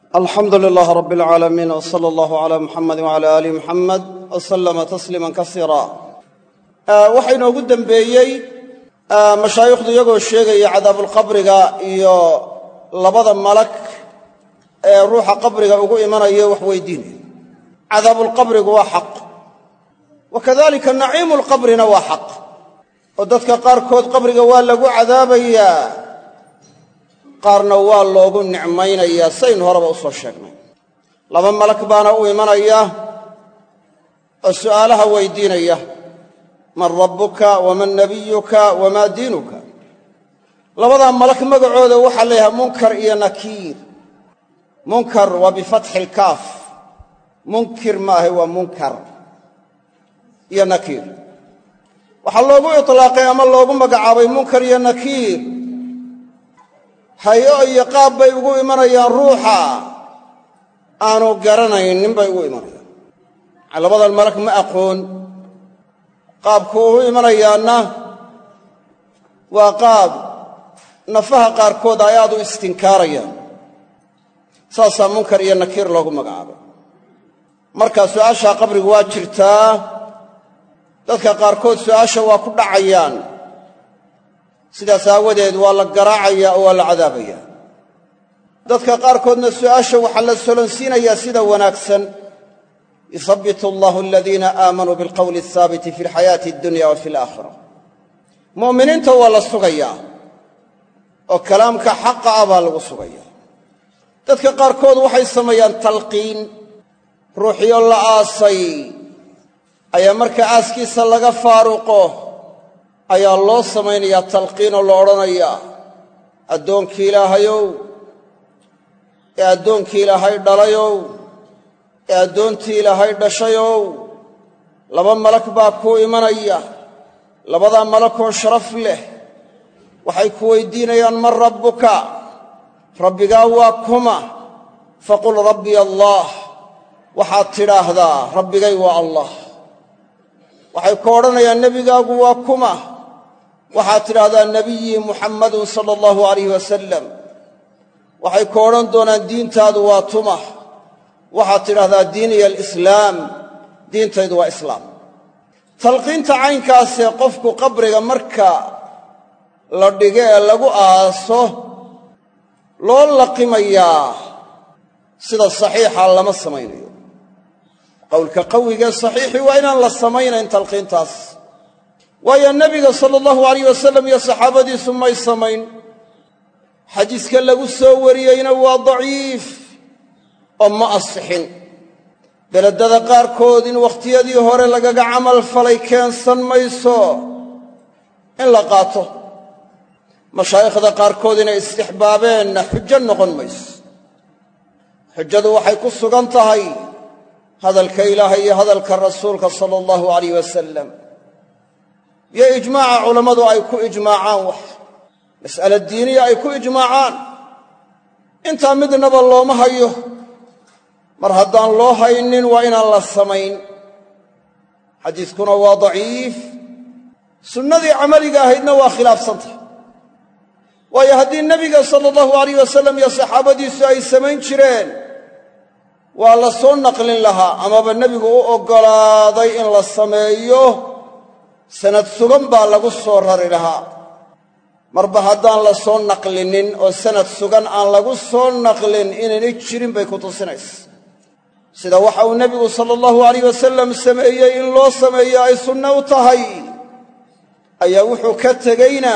alxamdu lilaah rab alcaalamiin wsala allahu calaa muxamadi wcala aali muxamed wasalama tasliiman kasiira waxaa inoogu dembeeyey mashaayikhdu iyagoo sheegaya cadaabulqabriga iyo labada malag ee ruuxa qabriga ugu imanayo wax weydiinaya. cadaabulqabrigu waa xaq, wa kadalika naciimulqabrina waa xaq, oo dadka qaarkood qabriga waa lagu cadaabayaa, qaarna waa loogu nicmaynayaa saynu horeba u soo sheegnay. laba malag baana u imanaya oo su'aalaha weydiinaya: man rabbuka waman nabiyuka wamaa diinuka. labadaa malag magacooda waxaa la yidhaha munkar iyo nakiir. munkar waa bifatxi ilkaaf, munkir maahay waa munkar iyo nakiir. waxaa loogu itlaaqay ama loogu magacaabay munkar iyo nakiir hayo iyo qaab bay ugu imanayaan ruuxa aanu garanaynin bay ugu imanayaan. labadan malag ma aqoon qaabku ugu imanayaanna waa qaab nafaha qaarkood ay aad u istinkaarayaan. saasaa munkar iyo nakiir loogu magacaabay. marka su'aashaa qabrigu waa jirtaa, dadka qaarkood su'aasha waa ku dhacayaan, sidaas aawadeed waa la garaacayaa oo waa la cadaabayaa. dadka qaarkoodna su'aasha waxaa la solonsiinayaa sida wanaagsan: yusabbitu allahu aladiina aamanuu bilqowli alhaabiti fi alxayaati addunya wa fi alaakhira. mu'miniinta waa la sugayaa oo kalaamka xaqa ah baa lagu sugayaa. dadka qaarkood waxay sameeyaan talqiin. ruuxiyoo la aasay ayaa marka aaskiisa laga faaruqo ayaa loo samaynayaa talqiinoo la odhanayaa: addoonkii ilaahayow, ee addoonkii ilaahay dhalayow, ee addoontii ilaahay dhashayow, laba malag baa kuu imanaya. labadaa malagoo sharaf leh waxay ku weydiinayaan: man rabbuka, rabbigaa waa kuma? faqul rabbiya allah, waxaad tidhaahdaa rabbigay waa allah. waxay ku odhanayaan: nebigaagu waa kuma? waxaad tidhaahdaa nebiyii muxammadun sala allahu alayh wasalam. waxay ku odhan doonaan: diintaadu waa tuma? waxaad tidhaahdaa diiniya alislaam, diintaydu waa islaam. talqiinta caynkaasee qofku qabriga marka la dhigo ee lagu aaso loo laqimayaa, sida saxiixa lama samaynayo. qowlka qawigee saxiixii waa inaan la samaynayn talqiintaas, waayo nebiga sala allahu alayh wasalam iyo saxaabadiisu may samayn. xadiiska lagu soo wariyeyna waa daciif oo ma asixin. beledada qaarkood in wakhtiyadii hore lagaga camal falay keensan mayso in la qaato. mashaayikhda qaarkood inay istixbaabeenna xujo noqon mayso. xujadu waxay ku sugan tahay hadalka ilaahay iyo hadalka rasuulka sala allahu alayh wasalam, iyo ijmaaca culammadu ay ku ijmaacaan wax mas'ala diiniya ay ku ijmaacaan. intaa midnaba looma hayo. mar haddaan loo haynin waa inaan la samayn. xadiiskuna waa daciif, sunnadii camaliga ahaydna waa khilaafsantah. waayo haddii nebiga sala allahu alayh wasalam iyo saxaabadiisu ay samayn jireen waa la soo naqlin lahaa, amaba nebigu u oggolaaday in la sameeyo, sanad sugan baa lagu soo rari lahaa. marba haddaan la soo naqlinin oo sanad sugan aan lagu soo naqlin inaynay jirin bay ku tusinaysa. sida waxa uu nebigu sala allahu alayh wasalam sameeyey in loo sameeyo ay sunno u tahay, ayaa wuxuu ka tegeyna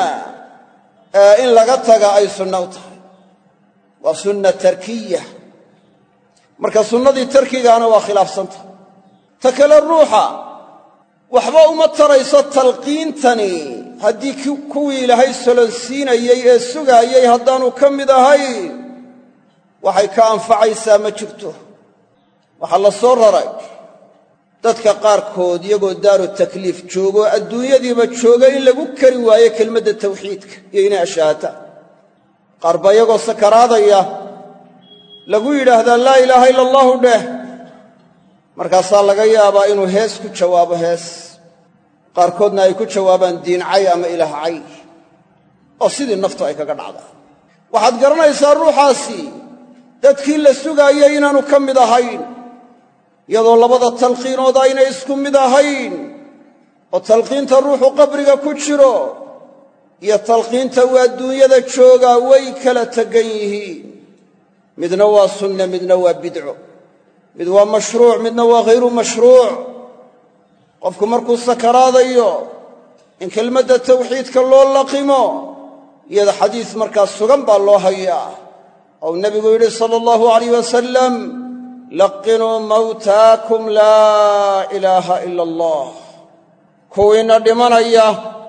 in laga taga ay sunno u tahay. waa sunna tarkiya. marka sunnadii tarkigaana waa khilaafsanta. ta kale ruuxa waxba uma tarayso talqiintani haddii kuwii ilaahay solonsiinayey ee sugaayey haddaanu ka mid ahayn, waxay ka anfacaysaa ma jirto. waxaa la soo raray dadka qaarkood iyagoo daaru takliif joogo adduunyadiiba jooga in lagu kari waayo kelmadda tawxiidka iyo inay ashaahataan. qaar baa iyagoo sakaraadaya lagu yidhaahdaa laa ilaaha ila allahu dheh, markaasaa laga yaabaa inuu hees ku jawaabo hees. qaarkoodna ay ku jawaabaan diincay ama ilaahcay, oo sidii naftu ay kaga dhacdaa. waxaad garanaysaa ruuxaasi dadkii la sugaayay inaanu ka mid ahayn iyadoo labada talqiinood aynay isku mid ahayn oo talqiinta ruuxu qabriga ku jiro iyo talqiinta uu adduunyada joogaa way kala tegan yihiin midna waa sunne midna waa bidco mid waa mashruuc midna waa hayru mashruuc qofku markuu sakaraadayo in kelmadda tawxiidka loo laqimo iyada xadiis markaas sugan baa loo hayaa ou nebigu yidhi sala allahu alayh wasalam laqinuu mawtaakum laa ilaaha ila allah kuwiinna dhimanaya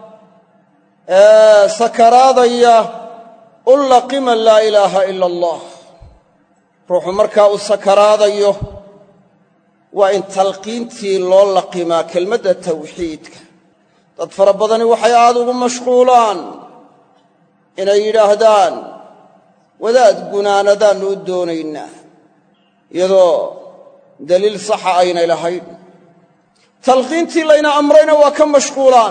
ee sakaraadaya u laqima laa ilaaha ila allah ruuxu markaa uu sakaraadayo waa in talqiintii loo laqimaa kelmadda tawxiidka dad fara badani waxay aad ugu mashquulaan inay yidhaahdaan wadaad gunaanadaannu u doonaynaa iyadoo daliil saxa aynay lahayn talqiintii layna amrayna waa ka mashquulaan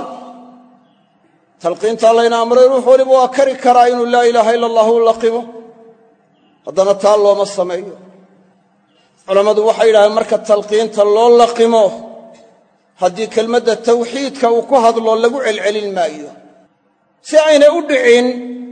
talqiintaa layna amray ruux waliba waa kari karaa inuu laa ilaaha ila allah u laqimo haddana taa looma sameeyo culammadu waxay yidhahdeen marka talqiinta loo laqimo haddii kelmadda tawxiidka uu ku hadlo lagu celcelin maayo si aynay u dhicin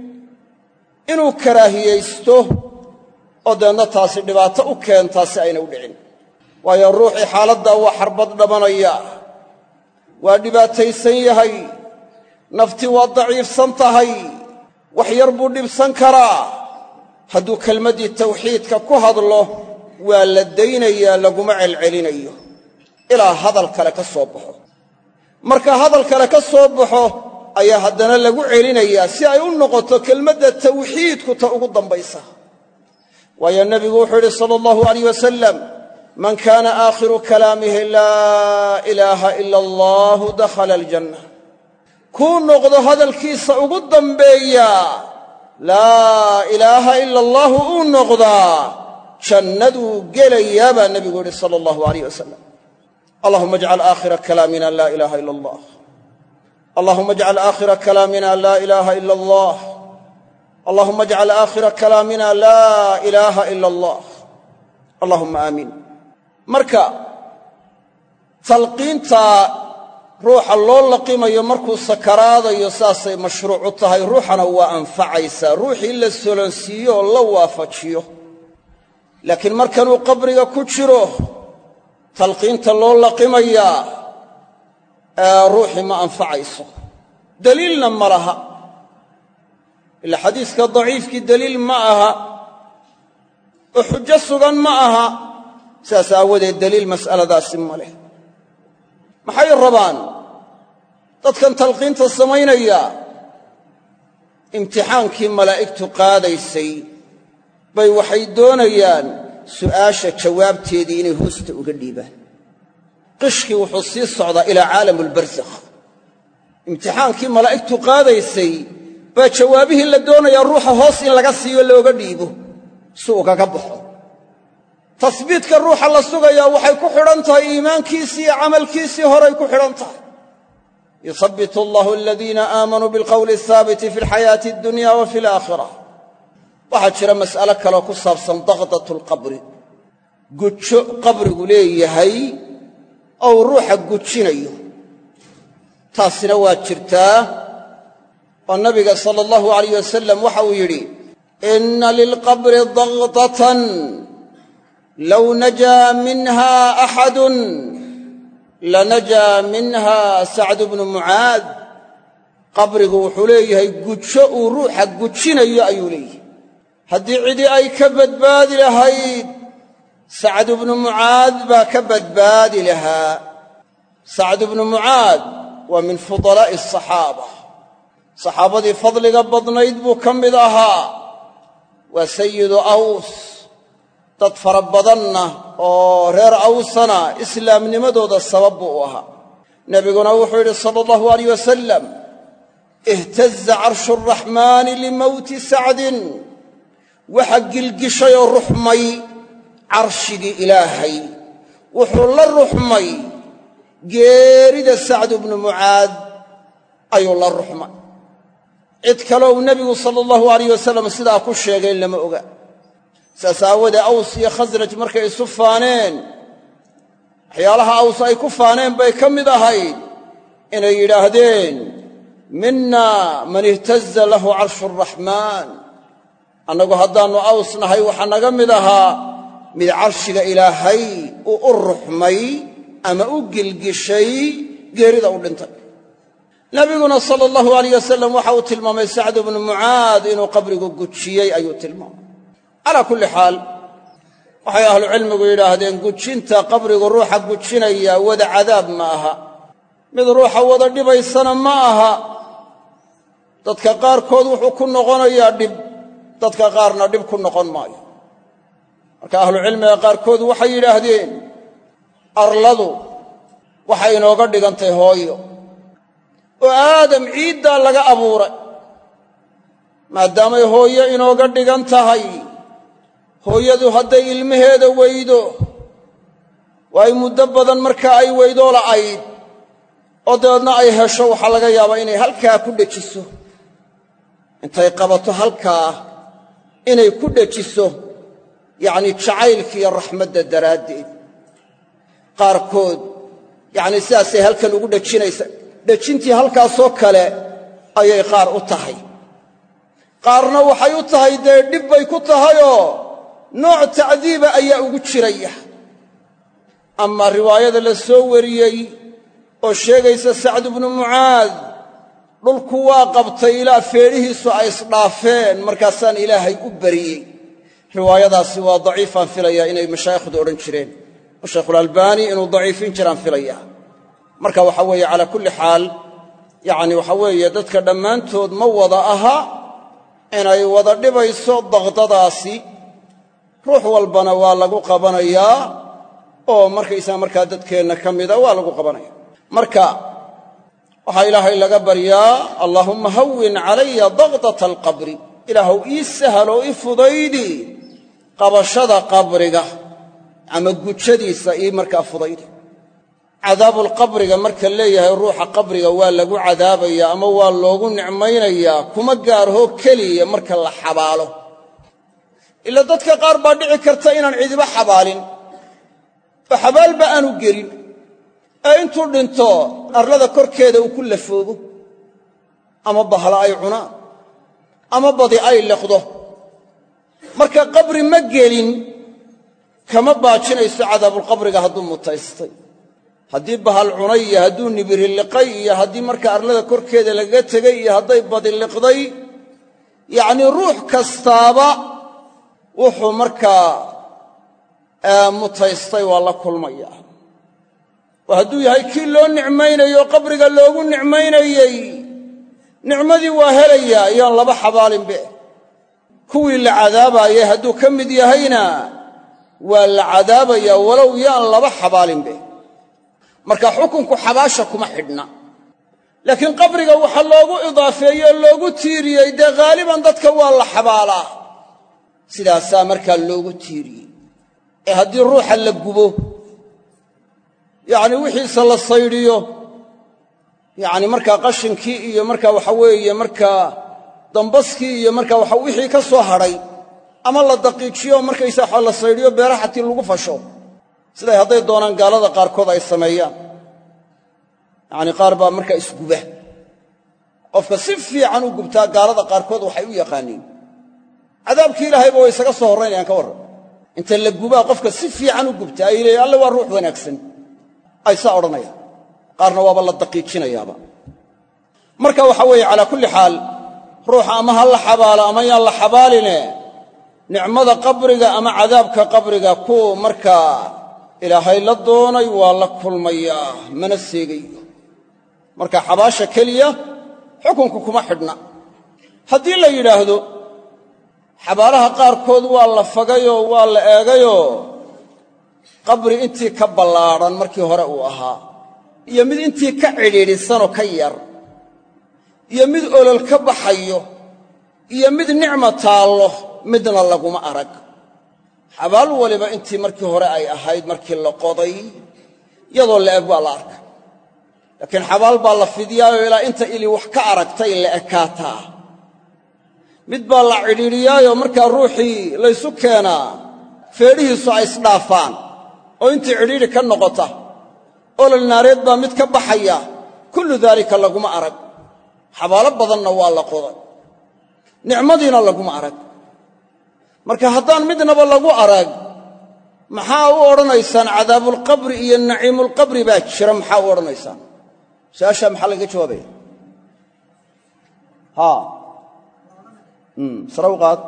inuu karaahiyaysto oo deedna taasi dhibaato u keentaa si aynay u dhicin waayo ruuxii xaaladdaa waa xarbad dhamanaya waa dhibaataysan yahay naftii waa daciifsan tahay wax yar buu dhibsan karaa hadduu kelmaddii tawxiidka ku hadlo waa la daynayaa laguma celcelinayo ilaa hadal kale ka soo baxo marka hadal kale ka soo baxo ayaa haddana lagu celinayaa si ay u noqoto kelmadda tawxiidku ta ugu dambaysa waayo nebigu wuxuu yidhi sala allahu alayh wasalam man kaana aakhiru kalaamihi laa ilaaha ila allahu dakhala aljanna kuu noqdo hadalkiisa ugu dambeeya laa ilaaha ila allahu uu noqdaa jannaduu gelayaa baa nebigu yidhi sala allahu alayh wasalam allahuma ajcal aakhira kalaamina laa ilaaha ila allah allahuma ajcal aakhira kalaamina laa ilaaha ila allah allahuma ajcal aakhira kalaamina laa ilaaha ila allah allahuma aamiin marka talqiinta ruuxa loo laqimayo markuu sakaraadayo saasay mashruuc u tahay ruuxana waa anfacaysaa ruuxii la solonsiiyo oo la waafajiyo laakiin markanuu qabriga ku jiro talqiinta loo laqimayaa ruuxii ma anfacayso daliilna ma laha ila xadiiska daciifkii daliil ma aha oo xujo sugan ma aha sidaas aawadeed daliil mas'aladaasi ma leh maxay rabaan dadkan talqiinta samaynaya imtixaankii malaa'igtu qaadaysay bay waxay doonayaan su'aasha jawaabteedii inay hoosta uga dhiibaan qishkii wuxuu sii socdaa ilaa caalamulbarsakh imtixaankii malaa'igtu qaadaysay baa jawaabihii la doonayaa ruuxa hoos in laga siiyo looga dhiibo si ugaga baxo tasbiitka ruuxa la sugayaa waxay ku xidhan tahay iimaankiisii iyo camalkiisii horay ku xidhan tahay yusabbitu allahu aladiina aamanuu bilqowli ahaabiti fi alxayaati addunya wa fi alaakhira waxaa jira mas'alo kaleo ku saabsan daqdatu alqabri gujo qabrigu leeyahay ou ruuxa gujinayo taasina waa jirtaa oo nabiga sala allahu alayh wasalam waxa uu yidhi inna lilqabri daqdatan low najaa minha axadun lanajaa minha sacdu bnu mucaad qabrigu wuxuu leeyahay gujo uu ruuxa gujinayo ayuu leeyahay haddii cidi ay ka badbaadi lahayd sacdu bnu mucaad baa ka badbaadi lahaa sacdu bnu mucaad waa min fudalaa'i asaxaaba saxaabadii fadliga badnayd buu ka mid ahaa waa sayidu aws dad fara badanna oo reer awsana islaamnimadooda sabab buu u ahaa nebiguna wuxuu yidhi sala allahu alayh wasalam ihtaza carshu araxmaani limowti sacdin waxa gilgishay oo ruxmay carshigii ilaahay wuxuu la ruxmay geerida sacdu bnu mucaad ayuu la ruxmay cid kale uu nebigu sala allahu alayh wasalam sidaa ku sheegay lama oga saas aawadee aws iyo khasraj markay isu faaneen waxyaalaha aws ay ku faaneen bay ka mid ahayd inay yidhaahdeen minna man ihtaza lahu carshu araxmaan annagu haddaannu aws nahay waxaa naga mid ahaa mid carshiga ilaahay uu u ruxmay ama u gilgishay geerida u dhintay nabiguna sala allahu alayh wasalam waxa uu tilmaamay sacd bnu mucaad inuu qabrigu gujiyey ayuu tilmaamay calaa kulli xaal waxay ahlucilmigu yidhaahdeen gujinta qabrigu ruuxa gujinaya wada cadaab ma aha mid ruuxa wada dhibaysana ma aha dadka qaarkood wuxuu ku noqonayaa dhib dadka qaarna dhib ku noqon maayo marka ahlucilmiga qaarkood waxay yidhaahdeen arladu waxay inooga dhigantay hooyo oo aadam ciiddaa laga abuuray maadaamay hooyo inooga dhigan tahay hooyadu hadday ilmaheeda weydo waa ay muddo badan markaa ay weydoo la'ayd oo dabeedna ay hesho waxaa laga yaabaa inay halkaa ku dhejiso intay qabato halkaa inay ku dhejiso yacnii jacaylka iyo raxmadda daraaddeed qaarkood yacnii sidaasay halkan ugu dhejinaysa dhejintii halkaasoo kale ayay qaar u tahay qaarna waxay u tahay dee dhib bay ku tahayoo nooc tacdiiba ayaa ugu jiraya amaa riwaayada la soo wariyey oo sheegaysa sacd bnu mucaad dhulku waa qabtay ilaa feedhihiisu ay isdhaafeen markaasaan ilaahay u bariyey riwaayadaasi waa daciifaan filayaa inay mashaayikhdu odhan jireen oo shaykhulalbaani inuu daciifin jiraan filayaa marka waxa weeye calaa kulli xaal yacni waxa weeye dadka dhammaantood ma wada aha inay wada dhibayso daqdadaasi ruux walbana waa lagu qabanayaa oo markaysaa markaa dadkeenna ka mida waa lagu qabanaya marka waxaa ilaahay laga baryaa allaahumma hawwin calaya daqdata alqabri ilaahuw ii sahal oo ii fudaydi qabashada qabriga ama gujadiisa ii markaa fudaydi cadaabulqabriga marka leeyahay ruuxa qabriga waa lagu cadaabayaa ama waa loogu nicmaynayaa kuma gaarho keliya marka la xabaalo ila dadka qaar baa dhici karta inaan cidiba xabaalin oo xabaalba aanu gelin ee intuu dhinto arlada korkeeda uu ku lafoogo ama bahla ay cunaan ama badi ay liqdo marka qabri ma gelin kama baajinayso cadaabulqabriga hadduu mutaystay haddii bahal cunay iyo hadduu nibiri liqay iyo haddii marka arlada korkeeda lagaga tegay iyo hadday badi liqday yacnii ruux kastaaba wuxuu markaa mutaystay waa la kulmayaa oo hadduu yahay kii loo nicmaynayo qabriga loogu nicmaynayey nicmadii waa helayaa iyaan laba xabaalinbe kuwii la cadaabaayay hadduu ka mid yahayna waa la cadaabayaa walow yaan laba xabaalinbe marka xukunku xabaasha kuma xidhna laakiin qabriga waxa loogu idaafeeyey oo loogu tiiriyey dee haaliban dadka waa la xabaalaa sidaasaa markaa loogu tiiriyey ee haddii ruuxa la gubo yacni wixiisa la saydhiyo yacni markaa qashinkii iyo markaa waxa weeye markaa dambaskii iyo markaa waxa wixii ka soo hadhay ama la daqiijiyo markaysa waxa la saydhiyo beeraha xatii lagu fasho siday hadday doonaan gaalada qaarkood ay sameeyaan yacni qaar baa markaa isguba qofka si fiican u gubtaa gaalada qaarkood waxay u yaqaaniin cadaabkii ilaahayba way isaga soo horraynayaan ka warran inta la gubaa qofka si fiican u gubta ay leeyahay alle waa ruux wanaagsan ay saa odhanayaan qaarna waaba la daqiijinayaaba marka waxa weeye calaa kulli xaal ruuxa ama ha la xabaalo ama yaan la xabaaline nicmada qabriga ama cadaabka qabriga ku markaa ilaahay la doonay waa la kulmayaa mana seegayo marka xabaasha keliya xukunku kuma xidhna haddii la yidhaahdo xabaalaha qaarkood waa la fagayoo waa la eegayoo qabri intii ka ballaadhan markii hore uu ahaa iyo mid intii ka cidhiidhisanoo ka yar iyo mid olol ka baxayo iyo mid nicma taallo midna laguma arag xabaal waliba intii markii hore ay ahayd markii la qoday iyadoo la eg baa la arka laakiin xabaal baa la fidiyaayoo ilaa inta ili wax ka aragtay la ekaataa mid baa la cidhiidhiyaayoo markaa ruuxii laysu keenaa feedhihiisu ay isdhaafaan oo intii cidhiidhi ka noqota olol naareed baa mid ka baxaya kullu daalika laguma arag xabaalo badanna waa la qoday nicmadiina laguma arag marka haddaan midnaba lagu arag maxaa u odhanaysaan cadaabulqabri iyo naciimulqabri baa jira maxaa u odhanaysaan su-aashaa maxaa laga jawaabaya sare u qaad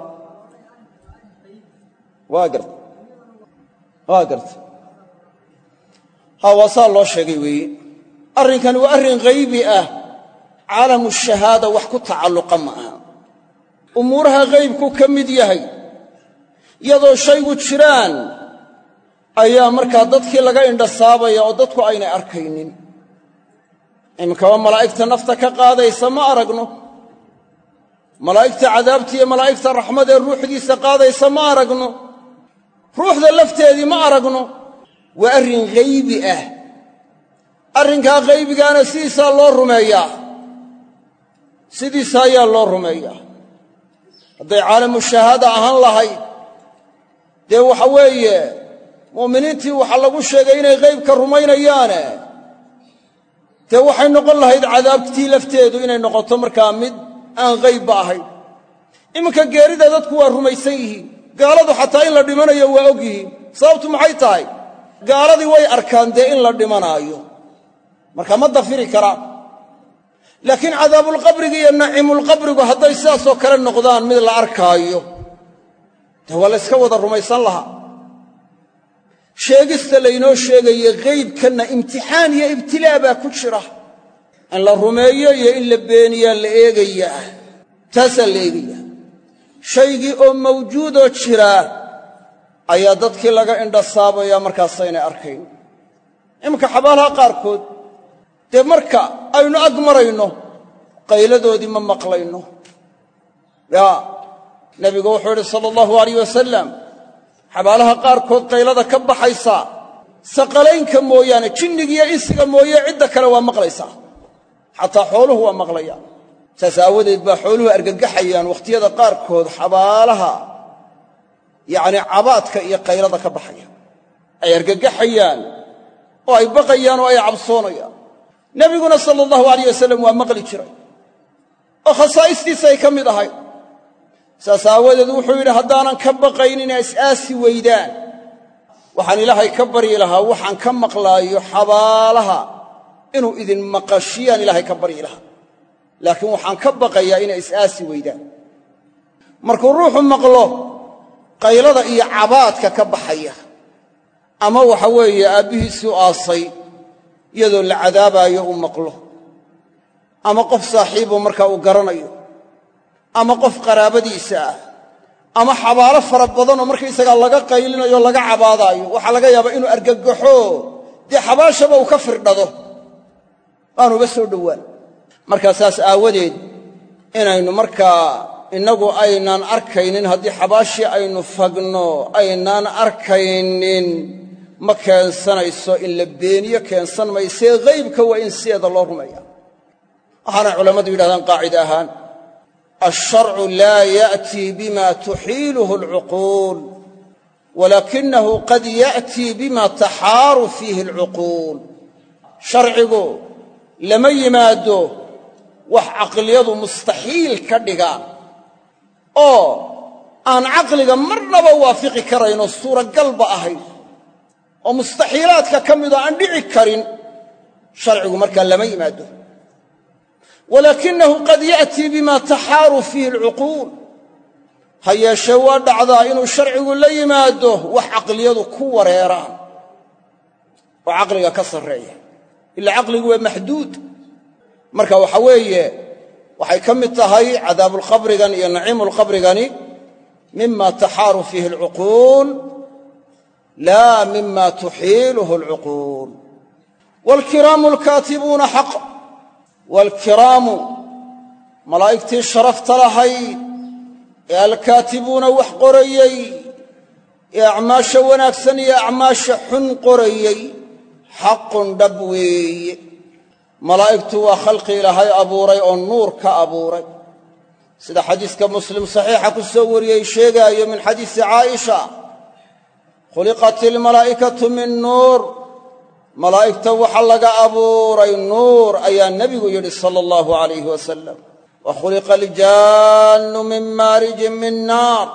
waa garta waa saa loo sheegay weeye arrinkani waa arrin haybi ah caalamu shahaada wax ku tacalluqa ma aha umuuraha haybku ka mid yahay iyadoo shaygu jiraan ayaa markaa dadkii laga indhasaabaya oo dadku aynay arkaynin iminkaba malaa'igta nafta ka qaadaysa ma aragno malaa'igta cadaabta iyo malaa'igta raxmad ee ruuxdiisa qaadaysa ma aragno ruuxda lafteedii ma aragno waa arrin haybi ah arrinkaa haybigaana sidiisaa loo rumeeyaa sidiisa ayaa loo rumeeyaa hadday caalamu shahaada ahaan lahayd dee waxa weeye mu'miniintii waxaa lagu sheegay inay haybka rumaynayaane dee waxay noqon lahayd cadaabtii lafteedu inay noqoto markaa mid aan haybba ahayn iminka geerida dadku waa rumaysan yihiin gaaladu xataa in la dhimanayo waa og yihiin sababtu maxay tahay gaaladii way arkaan dee in la dhimanaayo marka ma dafiri karaan laakiin cadaabulqabriga iyo naciimulqabrigu hadday sidaasoo kale noqdaan mid la arkaayo dee waa la yska wada rumaysan lahaa sheegista laynoo sheegaye haybkanna imtixaan iyo ibtilaa baa ku jira in la rumeeyo iyo in la beeniyaa la eegayaa taasaa la eegayaa shaygii oo mawjuudoo jiraa ayaa dadkii laga indhasaabaya markaasaynay arkayn iminka xabaalaha qaarkood dee marka aynu ag marayno qayladoodii ma maqlayno nebigu wuxuu yidhi sala allahu alayh wasalam xabaalaha qaarkood qaylada ka baxaysa saqalaynka mooyaane jinnigiiyo insiga mooye cidda kale waa maqlaysaa xataa xooluhu waa maqlayaan saas aawadeed baa xooluhu argagaxayaan wakhtiyada qaarkood xabaalaha yacni cabaadka iyo qaylada ka baxaya ay argagaxayaan oo ay baqayaan oo ay cabsoonayaan nebiguna sala allahu alayh wasalam waa maqli jiray oo khasaa'istiisa ay ka mid ahay saas aawadeed wuxuu yidhi haddaanan ka baqayn inay is-aasi weydaan waxaan ilaahay ka baryi lahaa waxaan ka maqlaayo xabaalaha inuu idin maqashiyaan ilaahay ka baryi lahaa laakiin waxaan ka baqayaa inay is-aasi weydaan markuu ruuxu maqlo qaylada iyo cabaadka ka baxaya ama waxa weeye aabbihiisii u aasay iyadoo la cadaabaayo uu maqlo ama qof saaxiibuu markaa uu garanayo ama qof qaraabadiisa ah ama xabaalo fara badanoo markaysagaa laga qaylinayo laga cabaadaayo waxaa laga yaabaa inuu argagaxo dee xabaashaba uu ka firdhado aanuba soo dhowaan markaa saas aawadeed inaynu markaa innagu aynaan arkaynin haddii xabaashii aynu fagno aynaan arkaynin ma keensanayso in la beeniyo keensan maysee haybka waa in sideeda loo rumeeya waxaana culammadu yidhahdaan qaacida ahaan alsharcu laa ya'tii bima tuxiiluhu alcuquul walaakinahu qad ya'tii bima taxaaru fiihi alcuquul sharcigu lama yimaado wax caqliyadu mustaxiil ka dhigaan oo aan caqliga marnaba waafiqi karaynoo suuragalba ahayn oo mustaxiilaadka ka midoo aan dhici karin sharcigu markaa lama yimaado walaakinahu qad ya'tii bima taxaaru fiihi alcuquul ha yeeshee waa dhacdaa inuu sharcigu la yimaado wax caqliyadu ku wareeraan oo caqliga ka sarreeya ilaa caqligu waa maxduud marka waxa weeye waxay ka mid tahay cadaabulqabrigan iyo naciimulqabrigani mima taxaaru fiihi alcuquul laa mima tuxiiluhu alcuquul waalkiraamu alkaatibuuna xaq waalkiraamu malaa'igtii sharafta lahayd ee alkaatibuuna wax qorayey ee acmaasha wanaagsan iyo acmaasha xun qorayey xaqun dhab weeye malaa'igtu waa khalqi ilaahay abuuray oo nuur ka abuuray sida xadiiska muslim saxiixa ku soo wariyey sheegaayo min xadiisi caaisha khuliqat ilmalaa'ikatu min nuur malaa'igta waxa laga abuuray nuur ayaa nebigu yidhi sala allahu alayhi wasalam wa khuliqa aljaannu min maarijin min naar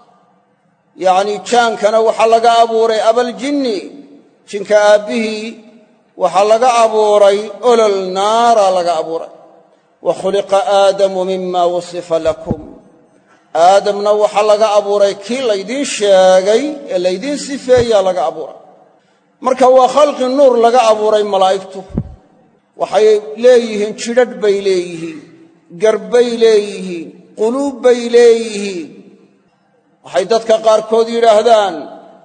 yacnii jaankana waxaa laga abuuray abaljinni jinka aabbihii waxaa laga abuuray olol naara laga abuuray wa khuliqa aadamu mima wasifa lakum aadamna waxaa laga abuuray kii laydiin sheegay ee laydiin sifeeyaa laga abuuray marka waa khalqi nuur laga abuuray malaa'igtu waxay leeyihiin jidhadh bay leeyihiin garbay leeyihiin quluub bay leeyihiin waxay dadka qaarkood yidhaahdaan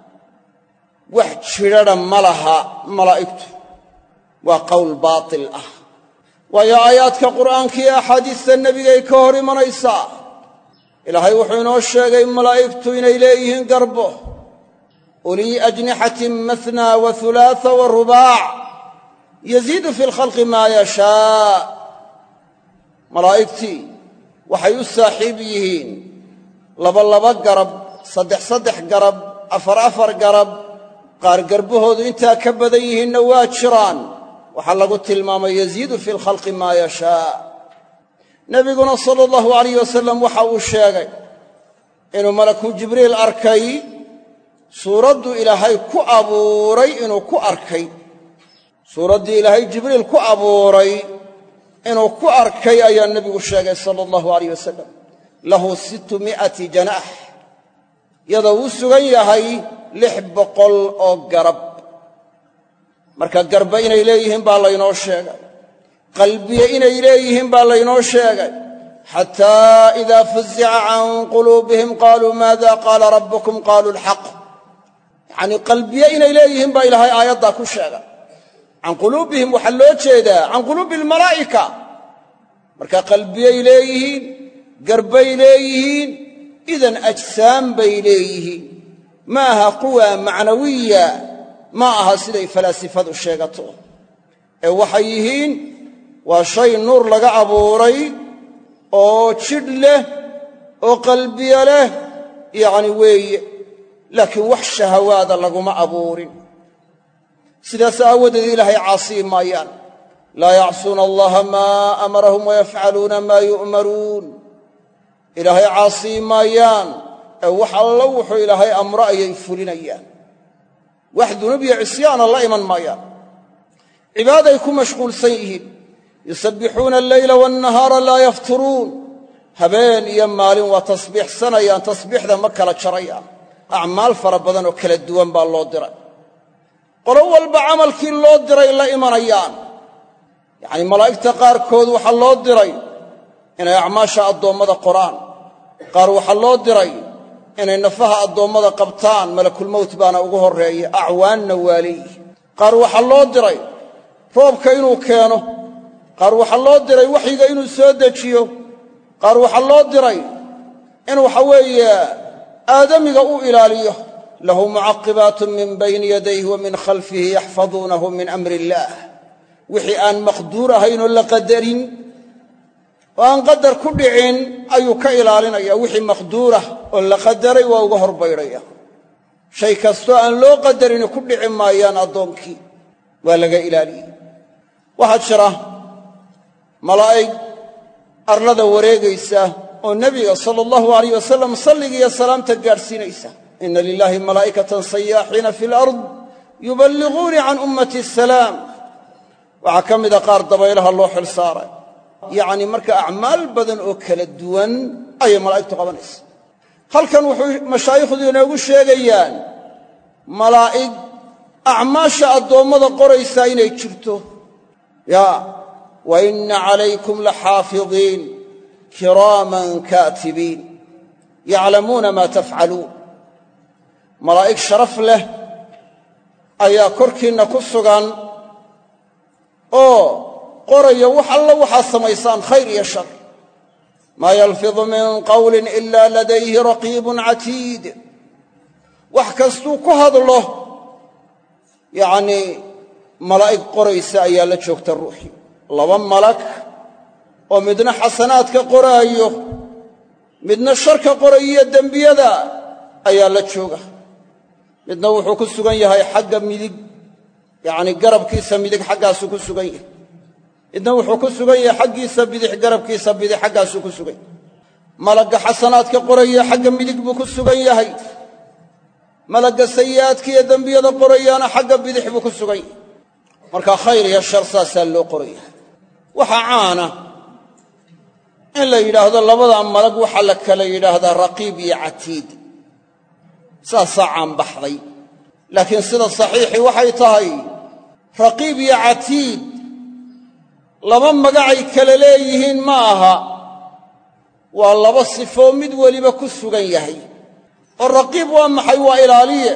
wax jidhadha ma laha malaa'igtu waa qowl baatil ah waayo aayaadka qur'aanka iyo axaadiista nebigay ka hor imanaysaa ilaahay wuxuu inoo sheegay malaa'igtu inay leeyihiin garbo ulii ajnixatin mathnaa wa hulaatha wa rubaac yaziidu fi lkhalqi maa yashaa malaa'igtii waxay u saaxiib yihiin laba garab saddex garab afar garab qaar garbahoodu intaa ka badan yihiinna waa jiraan waxaa lagu tilmaamay yaziidu fi lkhalqi maa yashaa nebiguna sala allahu alayh wasalam waxa uu sheegay inuu malaku jibriil arkay suuraddu ilaahay ku abuuray inuu ku arkay suuraddii ilaahay jibriil ku abuuray inuu ku arkay ayaa nebigu sheegay sala allahu alayh wasalam lahu 600 janaax yadoo uu sugan yahay 600 oo garab marka garba inay leeyihiin baa laynoo sheegay qalbiye inay leeyihiin baa laynoo sheegay xataa idaa fuzica can quluubihim qaaluu maada qaala rabbukum qaaluu alxaq yacnii qalbiye inay leeyihiin baa ilaahay aayaddaa ku sheegay can quluubihim waxaa loo jeedaa can quluubi almalaa'ika marka qalbiyey leeyihiin garbay leeyihiin idan ajsaam bay leeyihiin ma aha quwa macnawiya ma aha siday falaasifadu sheegato ee waxay yihiin waa shay nuur laga abuuray oo jidh leh oo qalbiye leh yacni weeye laakiin wax shahawaada laguma abuurin sidaas aawadeed ilaahay caasiyi maayaan laa yacsuuna allaha maa amarahum wayafcaluuna maa yu'maruun ilaahay caasiyi maayaan ee wax alla wuxuu ilaahay amro ayay fulinayaan wax dunuub iyo cisyaana la iman maayaan cibaaday ku mashquulsan yihiin yusabbixuuna alleyla waannahaara laa yafturuun habeen iyo maalin waa tasbiixsanayaan tasbiixda ma kala jarayaan acmaal fara badan oo kala duwan baa loo diray qolo walba camalkii loo diray la imanayaan yacnii malaa'igta qaarkood waxaa loo diray inay acmaasha addoommada qoraan qaar waxaa loo diray inay nafaha addoommada qabtaan malakulmowt baana ugu horreeya acwaanna waa leeyihi qaar waxaa loo diray roobka inuu keeno qaar waxaa loo diray waxyiga inuu soo dejiyo qaar waxaa loo diray in waxa weeye aadamiga uu ilaaliyo lahu mucaqibaatun min bayni yadayhi wa min khalfihi yaxfaduunahu min amri illaah wixii aan maqduur ahaynoo la qadarin oo aan qadar ku dhicin ayuu ka ilaalinaya wixii maqduurah oo la qadaray waa uga horbaydhaya shay kastoo aan loo qadarini ku dhici maayaan addoonkii waa laga ilaaliyey waxaa jira malaa'ig arlada wareegaysa oo nebiga sala allahu alayh wasalam salligiiyo salaamta gaadhsiinaysa inna lilaahi malaa'ikatan sayaaxiina fi alard yuballighuunii can ummati asalaam waxaa ka mida qaar dabaylaha loo xil saaray yacnii marka acmaal badan oo kala duwan ayay malaa'igtu qabanaysa halkan wuxuu mashaayikhdu inoogu sheegayaan malaa'ig acmaasha addoommada qoraysaa inay jirto wa inna calaykum laxaafidiin kiraaman kaatibiin yaclamuuna maa tafcaluun malaa'ig sharaf leh ayaa korkiinna ku sugan oo qoraya wax alla waxaad samaysaan khayr iyo shar maa yalfidu min qawlin ilaa ladayhi raqiibun catiid wax kastuu ku hadlo yacnii malaa'ig qoraysa ayaa la joogta ruuxii 2 malag oo midna xasanaadka qoraayo midna sharka qoraya dembiyada ayaa la jooga midna wuxuu ku sugan yahay xagga midig yacni garabkiisa midig xaggaasuu ku sugan yahay midna wuxuu ku sugan yahay xaggiisa bidix garabkiisa bidix xaggaasuu ku sugan yahay malagga xasanaadka qoraya xagga midig buu ku sugan yahay malagga sayi'aadka iyo dembiyada qorayaana xagga bidix buu ku sugan yahay marka khayr iyo shar saasaa loo qoraya waxaa caana in la yidhaahdo labada malag waxaa la kala yidhaahdaa raqiib iyo catiid saasaa caanbaxday laakiin sida saxiixii waxay tahay raqiib iyo catiid laba magacay kala leeyihiin ma aha waa laba sifoo mid weliba ku sugan yahay oo raqiib waa maxay waa ilaaliye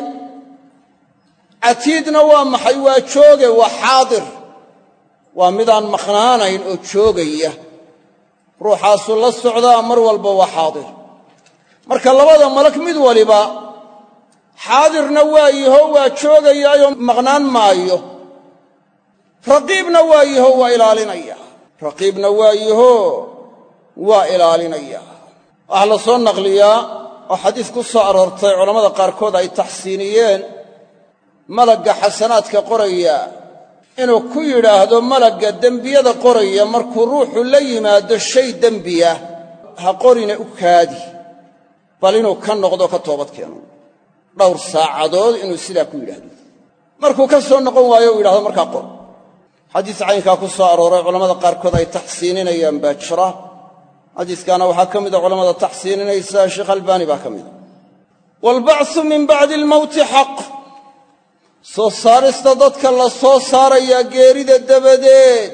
catiidna waa maxay waa jooge waa xaadir waa midaan maqnaanayn oo joogaya ruuxaasuu la socdaa mar walba waa xaadir marka labada malag mid waliba xaadirna waa yaho waa joogayaayoo maqnaan maayo raqiibna waa yaho waa ilaalinaya raqiibna waa yaho waa ilaalinaya waxaa la soo naqliyaa oo xadiis ku soo aroortay culammada qaarkood ay taxsiiniyeen malagga xasanaadka qoraya inuu ku yidhaahdo malagga dembiyada qoraya markuu ruuxu la yimaado shay dembiya ha qorina u kaadi bal inuu ka noqdo ka toobad keeno dhowr saacadood inuu sidaa ku yidhaahdo markuu ka soo noqon waayo uu yidhahdo markaa qor xadiis caynkaa ku soo arooray culammada qaarkood ay taxsiininayaan baa jira xadiiskaana waxaa ka mida culammada taxsiininaysa sheekh albaani baa ka mida waalbacsu min bacdi almawti xaq soo saarista dadka la soo saarayaa geerida dabadeed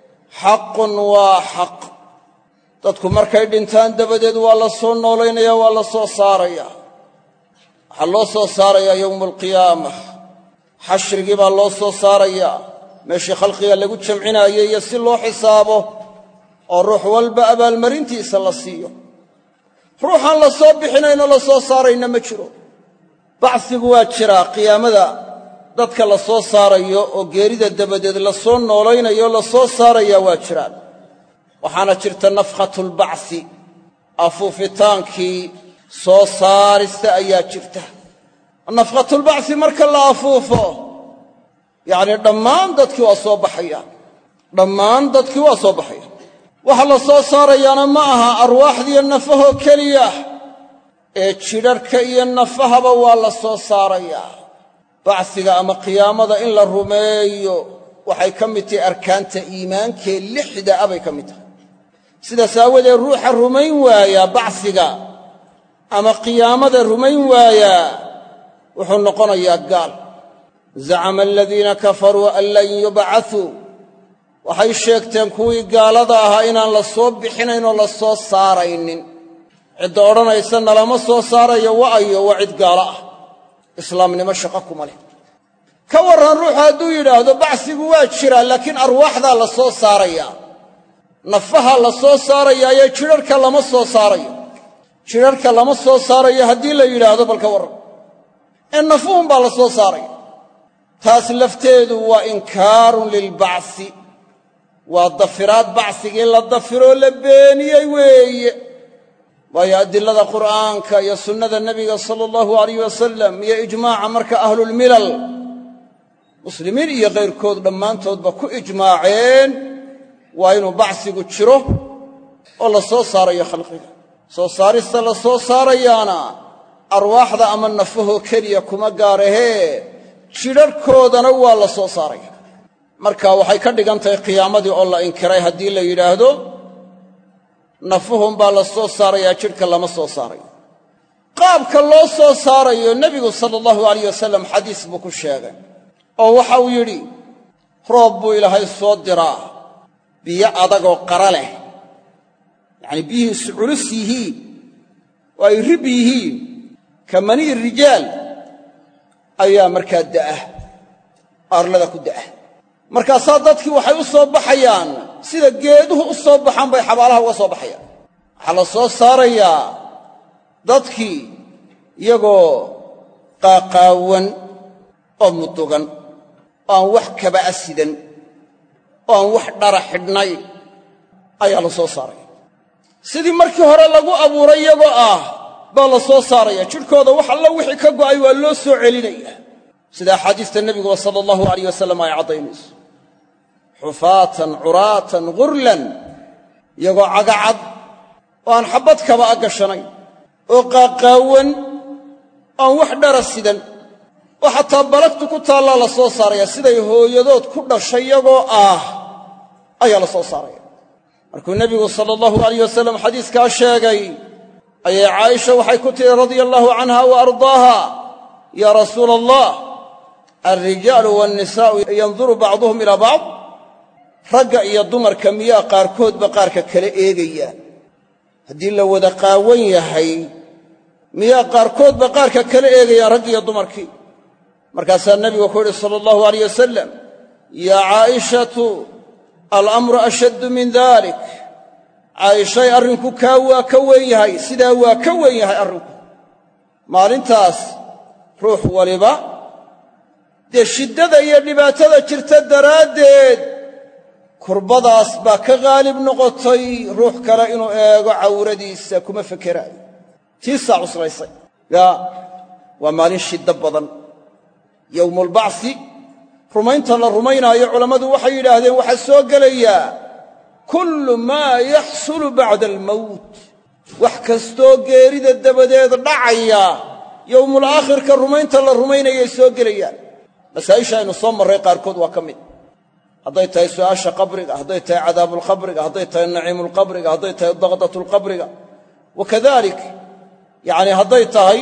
xaqun waa xaq dadku markay dhintaan dabadeed waa la soo noolaynaya waa la soo saarayaa waxaa loo soo saarayaa yowma alqiyaama xashrigii baa loo soo saarayaa meeshii khalqiga lagu jamcinaayey iyo si loo xisaabo oo ruux walba abaalmarintiisa la siiyo ruuxaan la soo bixinaynoo la soo saarayna ma jiro bacsigu waa jiraa qiyaamada dadka la soo saarayo oo geerida dabadeed la soo noolaynayo la soo saarayaa waa jiraan waxaana jirta nafkhatulbacsi afuufitaankii soo saarista ayaa jirta nafkhatulbacsi marka la afuufo yacnii dhammaan dadkii waa soo baxayaan dhammaan dadkii waa soo baxayaan waxa la soo saarayaana ma aha arwaaxdiiyo nafahoo keliya ee jidharhka iyo nafahaba waa la soo saarayaa bacsiga ama qiyaamada in la rumeeyo waxay ka mid tahay arkaanta iimaankee 6 ah bay ka mid tahay sidaas aawadeed ruuxa rumayn waayaa bacsiga ama qiyaamada rumayn waayaa wuxuu noqonayaa gaal zacama aladiina kafaruu an lan yubcatuu waxay sheegteen kuwii gaalada ahaa inaan la soo bixinaynoo la soo saaraynin cidda odhanaysa nalama soo saarayo wa'ayo waa cid gaalo ah islaamnimo shaqo kuma leh ka warran ruuxu hadduu yidhaahdo bacsigu waa jiraa laakiin arwaaxdaa la soo saarayaa nafaha la soo saarayaayo jidharhka lama soo saarayo jidharhka lama soo saarayo haddii la yidhaahdo bal ka warran ee nafuhun baa la soo saaraya taas lafteedu waa inkaarun lilbacsi waa dafiraad bacsigii la dafiroo la beeniyey weeye waayo adilada qur'aanka iyo sunnada nebiga sala allahu alayh wasalam iyo ijmaaca marka ahlulmilal muslimiin iyo kayrkood dhammaantoodba ku ijmaaceen waa inuu bacsigu jiro oo la soo saarayo khalqiga soo saarista la soo saarayaana arwaaxda ama nafahoo keliya kuma gaarahee jidharhkoodana waa la soo saaraya marka waxay ka dhigan tahay qiyaamadii oo la inkiray haddii la yidhaahdo nafuhun baa la soo saarayaa jidhka lama soo saarayo qaabka loo soo saarayo nebigu sala allahu alayh wasalam xadiis buu ku sheegay oo waxa uu yidhi roob buu ilaahay soo diraa biyo adagoo qara leh yacanii biyihiisu culus yihiin oo ay rib yihiin ka manii rijaal ayaa markaa da'ah arlada ku da'ah markaasaa dadkii waxay u soo baxayaan sida geeduhu u soo baxaan bay xabaalaha uga soo baxayaan waxaa la soo saarayaa dadkii iyagoo qaaqaawan oo mudugan oo aan wax kaba'a sidan oo aan wax dhara xidhnayn ayaa la soo saaraya sidii markii hore lagu abuuray iyagoo ah baa la soo saaraya jidhkooda wax alla wixii ka go'ay waa loo soo celinaya sida axaadiista nebigu sala allahu alayh wasalam ay caddaynayso xufaatan curaatan ghurlan iyagoo cagacad oo aan xabbad kaba a gashanayn oo qaaqaawan aan wax dhara sidan oo xataa balagtu ku taallaa la soo saaraya siday hooyadood ku dhashay iyagoo ah ayaa la soo saaraya markuu nebigu sala allahu alayh wasalam xadiiskaa sheegay ayay caaisha waxay ku tihi radia allahu canha wa ardaaha yaa rasuula allah alrijaalu waannisaa'u yanduru bacduhum ilaa bacd ragga iyo dumarka miyaa qaarkoodba qaarka kala eegayaan haddii la wada qaawan yahay miyaa qaarkoodba qaarka kala eegayaan ragg iyo dumarkii markaasaa nebigu ku yidhi sala allahu alayh wasalam yaa caa'ishatu alamru ashaddu min dalik caaishay arrinku kaa waa ka weyn yahay sidaa waa ka weyn yahay arrinku maalintaas ruux waliba dee shiddada iyo dhibaatada jirta daraaddeed kurbadaas baa ka qaalib noqotay ruux kale inuu eego cawradiisa kuma fekeraayo tiisaa cuslaysay yaa waa maalin shiddo badan yowmulbacsi rumaynta la rumaynaayo culammadu waxay yidhaahdeen waxaa soo gelayaa kullu maa yaxsulu bacda almawt wax kastoo geerida dabadeed dhacaya yowmul aakhirka rumaynta la rumaynayay soo gelayaan masaa'isha aynu soo marray qaarkood waa ka mid hadday tahay su'aasha qabriga hadday tahay cadaabulqabriga hadday tahay naciimulqabriga hadday tahay daqdatulqabriga wakadalik yacni hadday tahay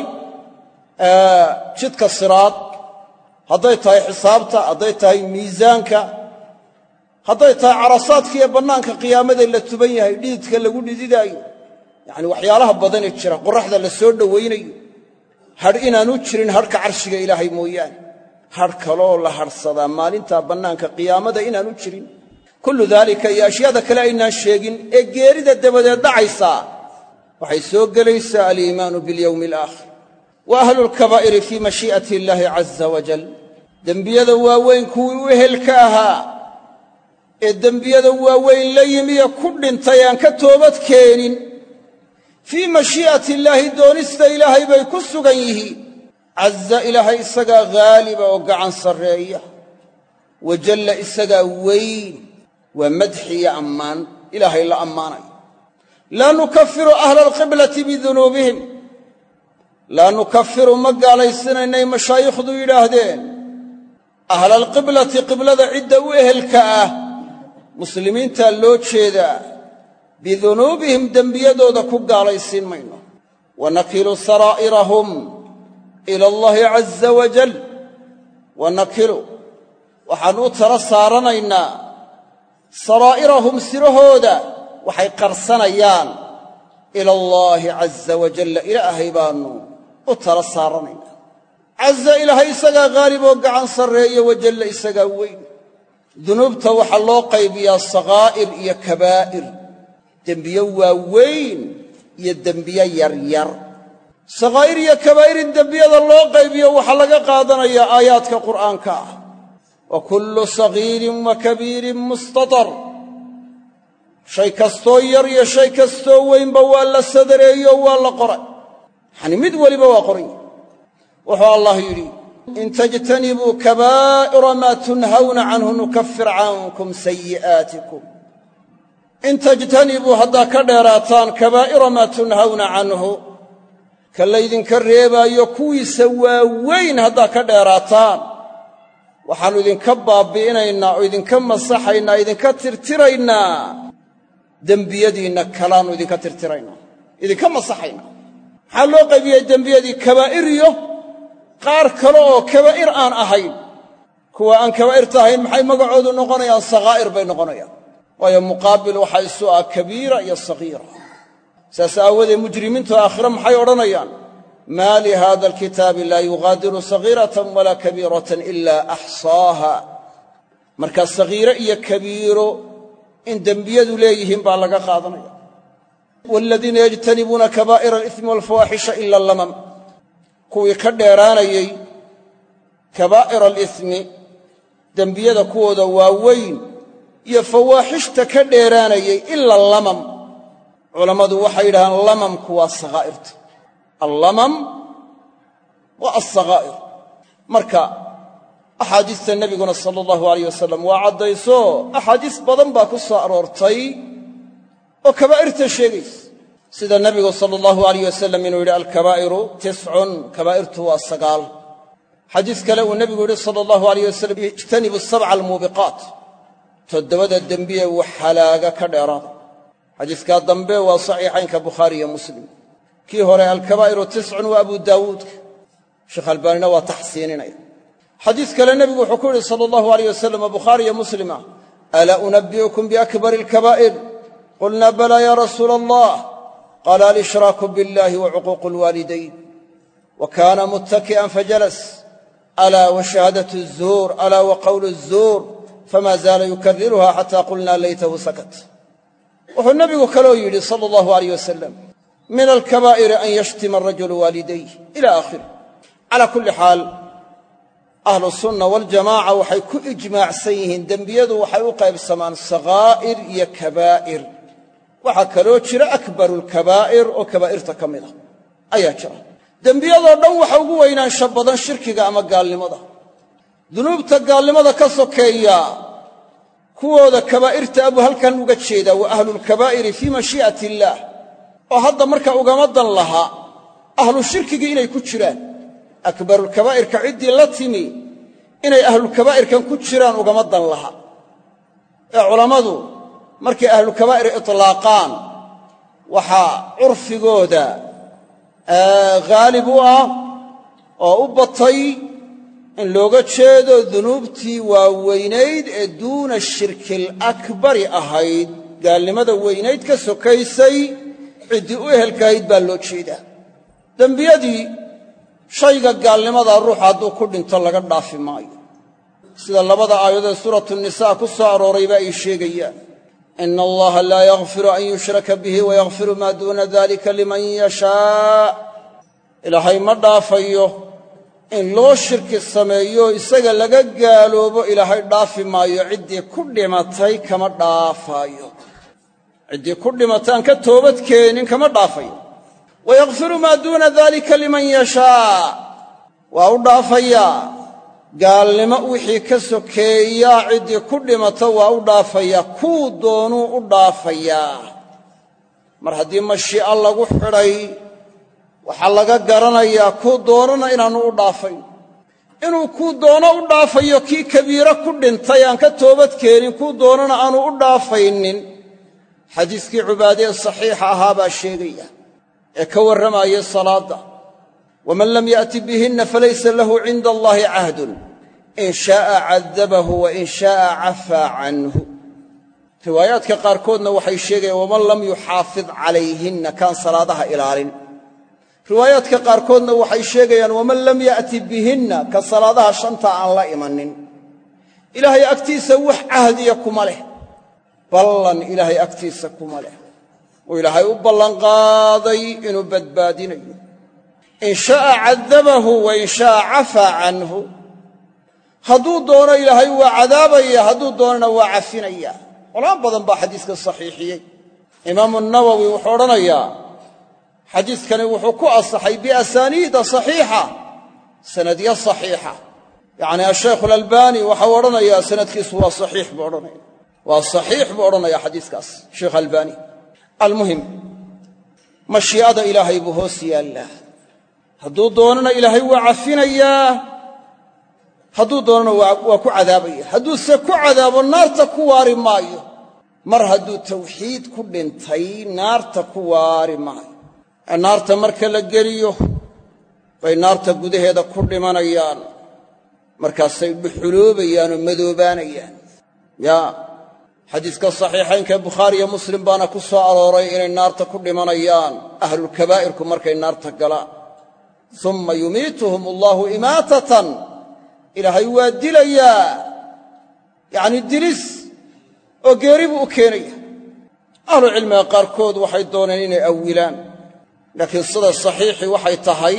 jidka siraad hadday tahay xisaabta hadday tahay miisaanka hadday tahay carasaadka iyo bannaanka qiyaamada la tuban yahay dhididka lagu dhididaayo yacni waxyaalaha badanee jira qorraxda la soo dhowaynayo hadh inaanu jirin hadhka carshiga ilaahay mooyaane hadh kaloo la hadhsadaa maalintaa bannaanka qiyaamada inaanu jirin kullu daalika iyo ashyaada kale aynaan sheegin ee geerida dabadeed dhacaysaa waxay soo gelaysaa aliimaanu biاlyowmi alaakhir wa ahlulkabaa'iri fii mashii'ati illaahi caza wajal dembiyada waaweyn kuwii u ehelka ahaa ee dembiyada waaweyn la yimiyo ku dhintay aan ka toobad keenin fii mashii'ati illaahi doonista ilaahay bay ku sugan yihiin caza ilaahay isagaa haaliba oo gacan sarreeya wajalla isagaa weyn waa madxi iyo ammaan ilaahay la ammaanayo laa nukafiru ahla alqiblati bidunuubihim laa nukafiru ma gaalaysiinaynay mashaayikhdu yidhaahdeen ahla alqiblati qiblada cidda u ehelka ah muslimiintaa loo jeedaa bidunuubihim dembiyadooda ku gaalaysiin mayno wanakilu saraa'irahum ila allahi caza wajal wanakilu waxaan u tala saaranaynaa saraa'irahum sirahooda waxay qarsanayaan ila allaahi caza wajalla ilaahay baannu u tala saaranaynaa caza ilaahay isagaa haalib oo gacan sarreeya wajalla isagaa weyn dunuubta waxaa loo qaybiyaa sakaa'ir iyo kabaa'ir dembiyo waaweyn iyo dembiyo yaryar sakaa'ir iyo kabaa'ir in dembiyada loo qaybiyo waxaa laga qaadanayaa aayaadka qur'aanka ah wa kullu sagiirin wa kabiirin mustatar shay kastoo yar iyo shay kastoo weynba waa la sadareeyo waa la qoray yacnii mid weliba waa qoray wuxuu allah yidhi in tajtanibuu kabaa'ira maa tunhawna canhu nukafir cankum sayi'aatikum in tajtanibuu haddaa ka dheeraataan kabaa'ira maa tunhawna canhu ka laydinka reebaayo kuwiisa waaweyn haddaa ka dheeraataan waxaannu idinka baabbi'inaynaa oo idinka masaxaynaa idinka tirtiraynaa dembiyadiinna kalaannu idinka tirtiraynaa idinka masaxaynaa maxaa loo qaybiyey dembiyadii kabaa'ir iyo qaar kale oo kabaa'ir aan ahayn kuwa aan kabaa'irta ahayn maxay magacoodu noqonayaan sakaa'ir bay noqonayaan waayo muqaabil waxaa isu ah kabiira iyo sagiira saas aawadeed mujrimiintu aakhire maxay odhanayaan maa lihaada alkitaabi laa yugaadiru sagiiratan walaa kabiiratan ilaa axsaaha markaa sagiiro iyo kabiiro in dembiyadu leeyihiin baa laga qaadanaya waaladiina yajtanibuuna kabaa'ira alithmi waalfawaaxisha ila allamam kuwii ka dheeraanayey kabaa'ira alithmi dembiyada kuwooda waaweyn iyo fawaaxishta ka dheeraanayey ila lamam culammadu waxay yidhahdaan lamamku waa sakaa'irta. allamam waa alsakaa'ir. marka axaadiista nebiguna sala allahu alayh wasalam waa caddayso axaadiis badan baa ku soo aroortay oo kabaa'irta sheegaysa, sida nebigu sala allahu alayh wasalam inuu yidhi alkabaa'iru 9, kabaa'irtu waa 9. xadiis kale uu nebigu yidhi sala allahu alayh wasalam ijtanibu 7 almuubiqaat, 7 dembiye wax halaaga ka dheeraada. xadiiskaa dambe waa saxiixaynka bukhaari iyo muslim. kii hore alkabaa'iru 9 waa abu daawuudka, sheekh albaanina waa taxsiininaya. xadiis kale nebigu wuxuu ku yidhi sala allahu alayh wasalam oo bukhaari iyo muslima, alaa unabbi'ukum biakbari alkabaa'ir qulnaa balaa ya rasuula allah qaala alshraaku biاllahi wa cuquuqu alwaalidayn wa kaana muttaki'an fajalas alaa wa shahaadatu الzuur alaa wa qawlu الzuur famaa zaala yukariruha xataa qulnaa laytahu sakat. wuxuu nebigu kaloo yidhi sala allahu alayh wasalam, min alkabaa'iri an yashtima arajulu waalidayh ila aakhirih. calaa kulli xaal ahlu sunna waljamaaca waxay ku ijmaacsan yihiin dembiyadu waxay u qaybsamaan sakaa'ir iyo kabaa'ir. waxaa kaloo jira akbarulkabaa'ir oo kabaa'irta ka mid a ayaa jira. dembiyadoo dhan waxa ugu weynaansha badan shirkiga ama gaalnimada. dunuubta gaalnimada ka sokeeya kuwooda kabaa'irta abuu halkan uga jeedaa wa ahlulkabaa'iri fii mashii'ati illaah, oo hadda marka ugama dan lahaa ahlu shirkigii inay ku jiraan. akbarulkabaa'irka ciddii la timi inay ahlulkabaa'irkan ku jiraan ugama dan laha. ee culammadu markay ahlulkabaa'ir itlaaqaan waxaa curfigooda haalib u ah oo u batay in looga jeedo dunuubtii waaweynayd ee duuna shirkil akbari ahayd, gaalnimada weynayd ka sokaysay ciddii u ehelkahayd baa loo jeedaa. dembiyadii shayga gaalnimada ruux hadduu ku dhinto laga dhaafi maayo, sida labada aayadood suuratu nisaa ku soo aroorayba ay sheegayaan. ina allaha laa yakfiru an yushraka bihi wayakfiru maa duuna dalika liman yashaa. ilaahay ma dhaafayo in loo shirki sameeyo isaga laga gaaloobo, ilaahay dhaafi maayo. ciddii ku dhimatay kama dhaafaayo, ciddii ku dhimatay aan ka toobadkeenin kama dhaafayo. wayakfiru maa duuna dalika liman yashaa, waa u dhaafayaa gaalnimo wixii ka sokeeya ciddii ku dhimata waa u dhaafayaa, kuu doonuu u dhaafayaa. mar haddii mashii'a lagu xidhay waxaa laga garanayaa kuu doonana inaannu u dhaafayn. inuu kuu doono u dhaafayo kii kabiiro ku dhintay aan ka toobadkeenin, kuu doonana aanu u dhaafaynin, xadiiskii cubaade ee saxiixa ahaa baa sheegaya ee ka warramayay salaadda. waman lam ya'ti bihinna falaysa lahu cinda allahi cahdun in sha'a cadabahu wa in sha'a cafaa canhu. riwaayaadka qaarkoodna waxay sheegayaan waman lam yuxaafid calayhinna, kaan salaadaha ilaalin. riwaayaadka qaarkoodna waxay sheegayaan waman lam ya'ti bihinna, ka salaadaha 5 aan la imanin. ilaahay agtiisa wax cahdiya kuma leh, ballan ilaahay agtiisa kuma leh, oo ilaahay u ballanqaaday inuu badbaadinayo. in sha'a cadabahu wa in sha'a cafaa canhu. hadduu doono ilaahay waa cadaabaya, hadduu doonana waa cafinaya. culamo badan baa xadiiska saxiixiyey. imaamu nawowi wuxuu odhanayaa xadiiskani wuxuu ku asaxay biasaaniida saxiixa, sanadyo saxiixa. yacnii ashaykhu alalbani waxau odhanayaa sanadkiisu waa saxiix buu odhanaya, waa saxiix buu odhanayaa xadiiskaas sheekh albani. almuhim, mashii'ada ilaahay buu hoos yaallaa. hadduu doonana ilaahay waa cafinayaa, hadduu doonana waa ku cadaabaya. hadduuse ku cadaabo naarta ku waari maayo. mar hadduu tawxiid ku dhintay naarta ku waari maayo. naarta marka la geliyo bay naarta gudaheeda ku dhimanayaan, markaasay dhuxuloobayaan oo madoobaanayaan. xadiiska saxiixaynka bukhaari iyo muslim baana ku soo arooray inay naarta ku dhimanayaan ahlulkabaa'irku markay naarta galaan. uma yumiituhum allahu imaatatan, ilaahay waa dilayaa, yacnii dilis oo geeri buu u keenaya. ahlucilmiga qaarkood waxay dooneen inay awilaan, laakiin sida saxiixii waxay tahay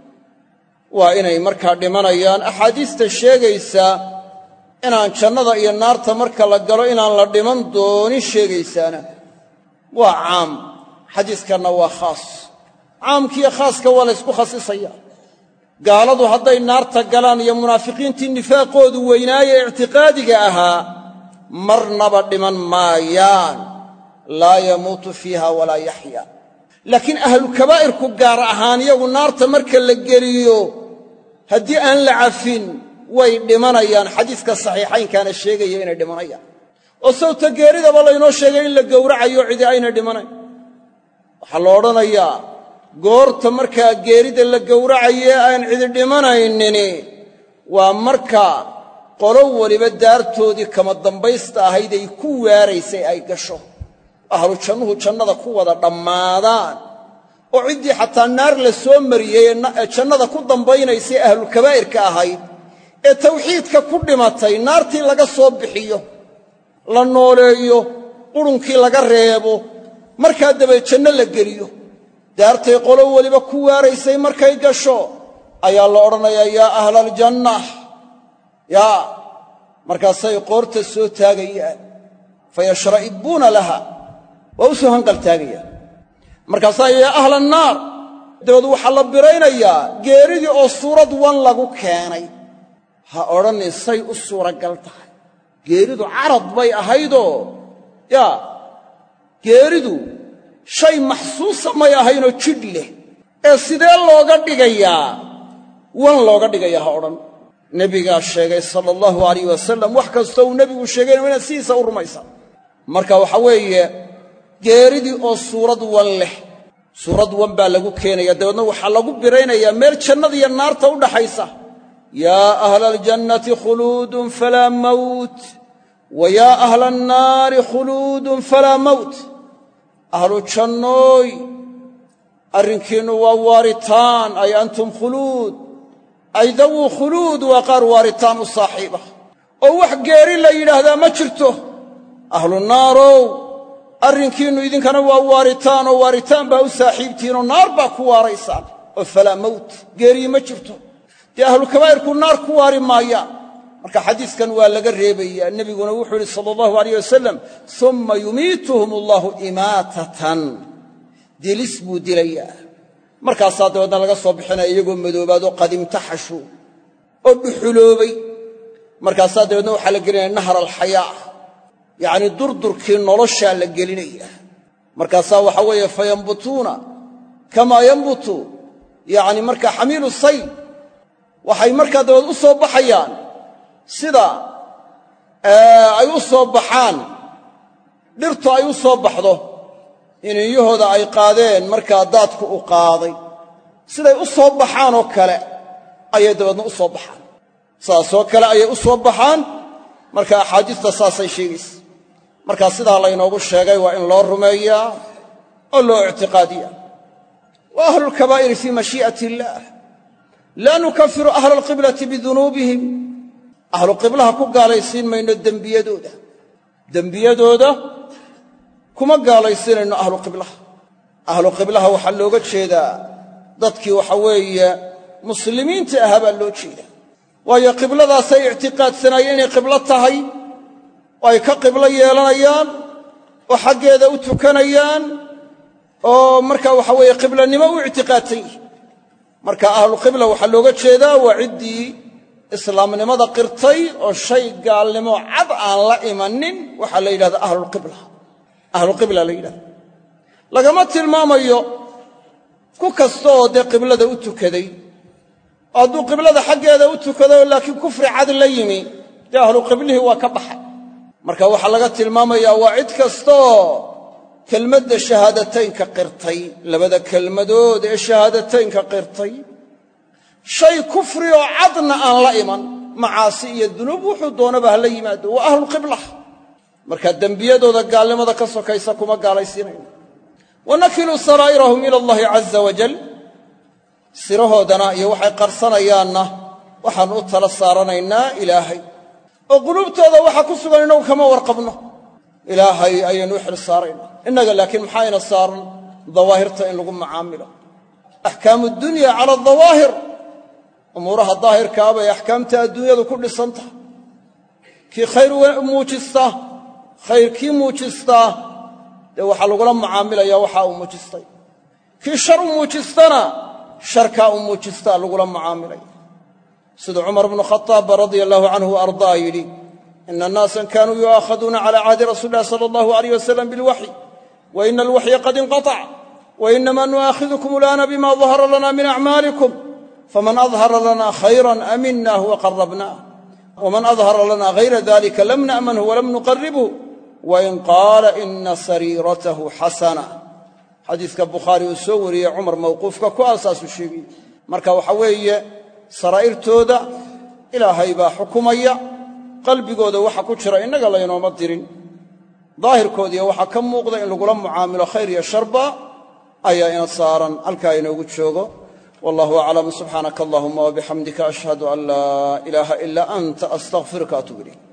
waa inay markaa dhimanayaan. axaadiista sheegaysa inaan jannada iyo naarta marka la galo inaan la dhiman doonin sheegaysaana waa caam, xadiiskanna waa khaas caamkiiyo khaaska waa la ysku khasisaya gaaladu hadday naarta galaan iyo munaafiqiintii nifaaqoodu weynaaye ictiqaadiga ahaa marnaba dhiman maayaan laa yamuutu fiiha walaa yaxya laakiin ahlukabaa'irku gaar ahaan iyagu naarta marka la geliyo haddii aan la cafin way dhimanayaan xadiiska saxiixaynkaana sheegaya inay dhimanayaan oo sawta geeridaba laynoo sheegay in la gowracayo cidi aynay dhimanayn waxaa la odhanayaa goorta markaa geerida la gowracaye aan cidi dhimanaynini waa marka qolo weliba daartoodii kama dambaysta ahayd ay ku waaraysay ay gasho ahlu jannuhu jannada ku wada dhammaadaan oo ciddii xataa naar la soo mariyey ee jannada ku dambaynaysay ahlulkabaa'irka ahayd ee tawxiidka ku dhimatay naartii laga soo bixiyo la nooleeyo qurunkii laga reebo markaa dabeed janno la geliyo daartay qolo weliba ku waaraysay markay gasho ayaa la odhanayaa yaa ahla aljanna yaa markaasay qoorta soo taagayaan fayashra'ibbuuna laha waa u soo hanqal taagayaan markaasaa yaa ahla annaar dabeed waxaa la biraynayaa geeridii oo suurad wan lagu keenay ha odhanin say u suuragal tahay geeridu carad bay ahaydoo yaa geeridu shay maxsuusa may ahaynoo jidh leh ee sidee looga dhigayaa wan looga dhigayaa ha odhan nebigaa sheegay sala allahu alayh wasalam wax kastoo uu nebigu sheegayna inaad sidiisa u rumaysa marka waxa weeye geeridii oo suurad wan leh suurad wan baa lagu keenaya dabeedna waxaa lagu biraynayaa meel jannada iyo naarta u dhaxaysa yaa ahla aljannati khuluudun falaa mawt wa yaa ahla annaari khuluudun falaa mawt ahlu jannooy arrinkiinnu waa waaritaan ay antum khuluud ay dawuu khuluud waa qaar waaritaan u saaxiiba oo wax geeri la yidhaahdaa ma jirto ahlu naarow arrinkiinnu idinkana waa waaritaan oo waaritaan baa u saaxiibtihiinoo naar baa ku waaraysaan oo falaa mawt geerii ma jirto dee ahlukabaa'irku naar ku waari maayaan marka xadiiskan waa laga reebayaa nebiguna wuxuu yidhi sala allahu alayh wasalam umma yumiituhum allahu imaatatan dilis buu dilayaa markaasaa dabeedna laga soo bixinaya iyagoo madoobaadoo qadimtaxashu oo dhuxuloobay markaasaa dabeedna waxaa la gelinaya nahar alxayaa yacnii durdurkii noloshaa la gelinaya markaasaa waxaa weeye fayambutuuna kamaa yambutu yacni markaa xamiilu sayl waxay markaa dabeed u soo baxayaan sida ay u soo baxaan dhirtu ay u soo baxdo ininyahooda ay qaadeen markaa daadku u qaaday siday u soo baxaan oo kale ayay dabeedna u soo baxaan saasoo kale ayay u soo baxaan marka axaadiista saasay sheegaysa markaa sidaa laynoogu sheegay waa in loo rumeeyaa oo loo ictiqaadiyaa wa ahlulkabaa'iri fii mashii'ati illaah laa nukafiru ahla alqiblati bidunuubihim ahlu qiblaha ku gaalaysiin mayno dembiyadooda kuma gaalaysiinayno ahlu qiblaha ahlu qiblaha waxaa looga jeedaa dadkii waxa weeye muslimiinta ahaa baa loo jeedaa waayo qibladaasay ictiqaadsanaayeen inay qiblo tahay oo ay ka qiblo yeelanayaan oo xaggeeda u tukanayaan oo marka waxa weeye qiblanimo u ictiqaadsan yihin marka ahluqibla waxaa looga jeedaa waa ciddii islaamnimada qirtay oo shay gaalnimo cad aan la imanin waxaa la yidhahdaa ahluqibla la yidhahda lagama tilmaamayo ku kasta oo dee qiblada u tukaday oo hadduu qiblada xaggeeda u tukado laakiin kufri cad la yimi dee ahluqiblihii waa ka baxay marka waxaa laga tilmaamayaa waa cid kastaoo kelmadda shahaadataynka qirtay labada kelmadood ee shahaadataynka qirtay shay kufri oo cadna aan la iman macaasi iyo dunuub wuxuu doonaba ha la yimaado waa ahlulqibla marka dembiyadooda gaalnimada ka sokaysa kuma gaalaysiinayno wanakilu saraa'irahum ila allahi caza wajal sirahoodana iyo waxay qarsanayaanna waxaan u tala saaranaynaa ilaahay oo quluubtooda waxa ku sugan innagu kama warqabno ilaahay ayaynu u xil saaraynaa innaga laakiin maxayna saaran dawaahirta in lagu macaamilo axkaamu dunya cala adawaahir umuuraha daahirkaa bay axkaamta adduunyadu ku dhisan tahay kii khayr muujistaa khayrkii muujistaa dee waxaa lagula mucaamilaya waxa uu muujistay kii shar u muujistana sharkaa uu muujistaa lagula mucaamilaya siduu cumar bnu khataab radia allahu canhu wa ardaa yidhi ina annaasan kaanuu yu'aakhaduuna cala cahdi rasuuli illahi sala allahu alayh wasalam bilwaxyi wa ina alwaxya qad inqatac wa inama nu'aakhidukum al'aana bima dahara lana min acmaalikum faman adhara lana khayran aminah wa qarabnah waman adhara lana hayra dalika lam na'manhu walam nuqaribhu wain qaala ina sariiratahu xasana xadiiska bukhaari uu soo wariyey cumar mawquufka ku aasaasuu sheegay marka waxa weeye saraa'irtooda ilaahay baa xukumaya qalbigooda waxa ku jira innaga laynooma dirin daahirkoodiiyo waxaa ka muuqda in lagula mucaamilo khayr iyo sharba ayaa ina saaran halkaa inoogu joogo wallahu aclam subxaanaka allahuma wabixamdika ashhadu an laa ilaaha ilaa anta astaqfiruka atuub ilayk